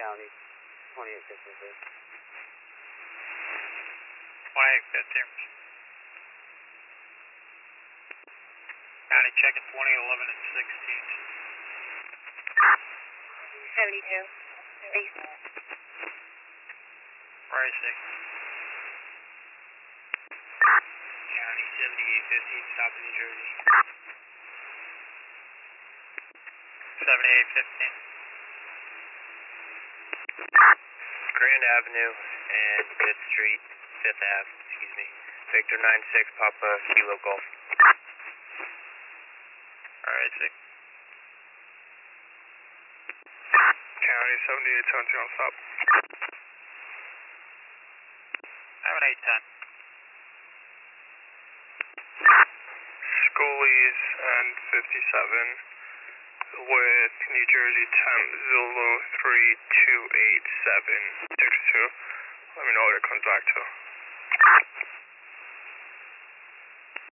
County, 2815. 2815. County checking 2011 and 16. 72. Base. Rising. County 7815, south of New Jersey. 7815. Grand Avenue and Fifth Street, 5th Ave, excuse me. Victor 96, Papa Kilo Golf. Alright, 6. County 7817 on stop. 7810. Schoolies and 57 with New Jersey Temp Zulu 3287. 2. Let me know what it comes back to.